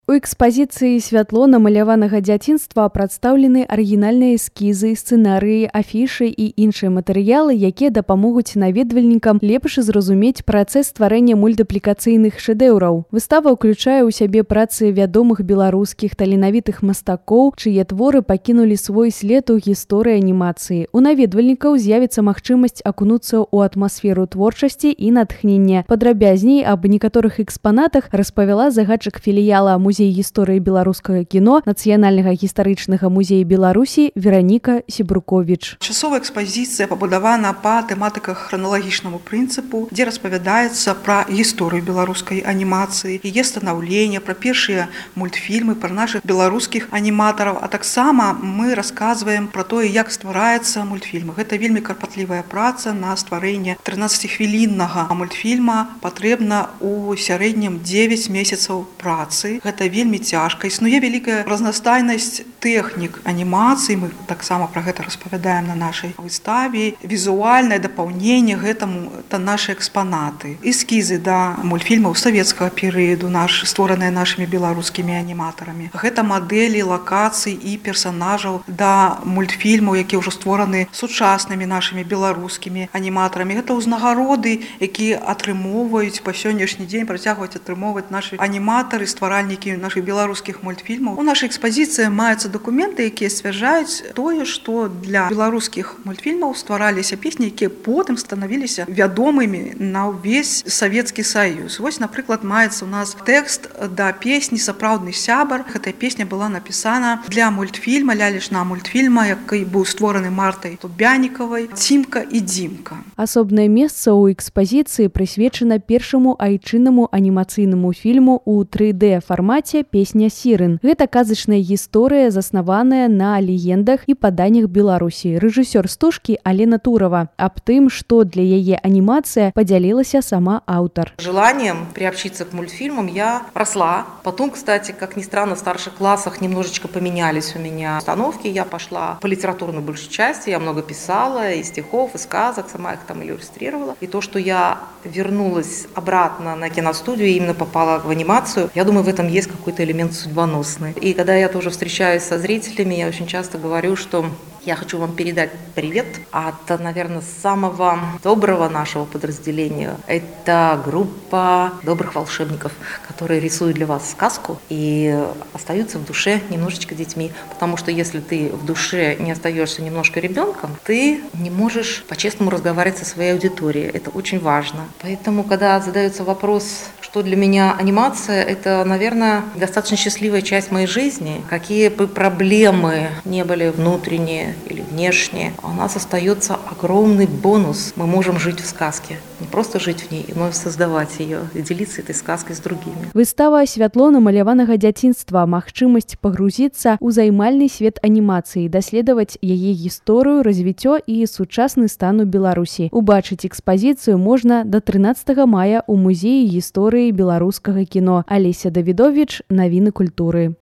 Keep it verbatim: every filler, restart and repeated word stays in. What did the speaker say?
У экспазіцыі святло намаляванага дзяцінства прадстаўлены арыгінальныя эскізы, сцэнарыі, афішы і іншыя матэрыялы, якія дапамогуць наведвальнікам лепш зразумець працэс стварэння мультыплікацыйных шэдэўраў. Выстава ўключае ў сябе працы вядомых беларускіх таленавітых мастакоў, чые творы пакінулі свой след у гісторыі анімацыі. У наведвальнікаў з'явіцца магчымасць акунуцца ў атмасферу творчасці і натхнення. Падрабязней аб некаторых экспанатах распавяла загадчык філіяла музея Музей гісторыі беларускага кіно Нацыянальнага гістарычнага музея Беларусі Вераніка Сібруковіч. Часовая экспазіцыя пабудавана па тэматыках храналагічнаму прынцыпу, дзе распавядаецца пра гісторыю беларускай анімацыі, яе станаўлення, пра першыя мультфільмы, пра нашых беларускіх аніматараў, а таксама мы расказваем пра тое, як ствараецца мультфільм. Гэта вельмі карпатлівая праца на стварэнне трынаццацігвіліннага мультфільма патрэбна ў сярэднім дзевяць месяцаў працы. Гэта вельмі цяжка. Існуе вялікая разнастайнасць тэхнік анімацыі. Мы таксама пра гэта распавядаем на нашай выставе. Візуальнае дапаўненне гэтаму это нашы экспанаты. Эскізы да мультфільмаў савецкага перыяду, наш створаныя нашымі беларускімі аніматарамі. Гэта мадэлі лакацый і персанажаў да мультфільмаў, якія ўжо створаны сучаснымі нашымі беларускімі аніматарамі. Гэта ўзнагароды, якія атрымоўваюць па сённяшні дзень, працягваюць атрымоўваць нашы аніматары, стваральнікі наших беларускіх мультфільмаў. У нашай экспазіцыі маюцца дакументы, якія сцвярджаюць тое, што для беларускіх мультфільмаў ствараліся песні, якія потым станавіліся вядомымі на ўвесь Савецкі Саюз. Вось, напрыклад, маецца у нас тэкст да песні «Сапраўдны сябар». Гэтая песня была напісана для мультфільма, лялечнага мультфільма, які быў створаны Мартай Тубянікавай «Цімка і Дзімка». Асобнае месца ў экспазіцыі прысвечана першаму айчыннаму анімацыйнаму фільму ў тры дэ фармаце «Песня Сірын». Гэта казачная гісторыя, заснаваная на легендах і паданнях Беларусі. Рэжысёр стужкі Алена Турова. Аб тым, што для яе анімацыя, подзялілася сама аўтар. Желанием приобщиться к мультфильмам я росла. Потом, кстати, как ни странно, в старших классах немножечко поменялись у меня установки. Я пошла по литературной большей части. Я много писала и стихов, и сказок, сама их там иллюстрировала. И то, что я вернулась обратно на киностудию и именно попала в анимацию, я думаю, в этом есть какой-то элемент судьбоносный. И когда я тоже встречаюсь со зрителями, я очень часто говорю, что я хочу вам передать привет от, наверное, самого доброго нашего подразделения. Это группа добрых волшебников, которые рисуют для вас сказку и остаются в душе немножечко детьми. Потому что если ты в душе не остаешься немножко ребенком, ты не можешь по-честному разговаривать со своей аудиторией. Это очень важно. Поэтому, когда задается вопрос, что для меня анимация, это, наверное, достаточно счастливая часть моей жизни. Какие бы проблемы не были внутренние или внешние, у нас остается огромный бонус. Мы можем жить в сказке. Не просто жить в ней, но и создавать ее, и делиться этой сказкой с другими. Выстава «Святло намаляванага дзяцінства» – магчымасць пагрузіцца ў займальны свет анімацыі, даследаваць яе гісторыю, развіццё і сучасны стан у Беларусі. Убачыць экспазіцыю можна да трынаццатага мая ў музеі гісторыі беларускага кіно. Алеся Давідовіч, навіны культуры.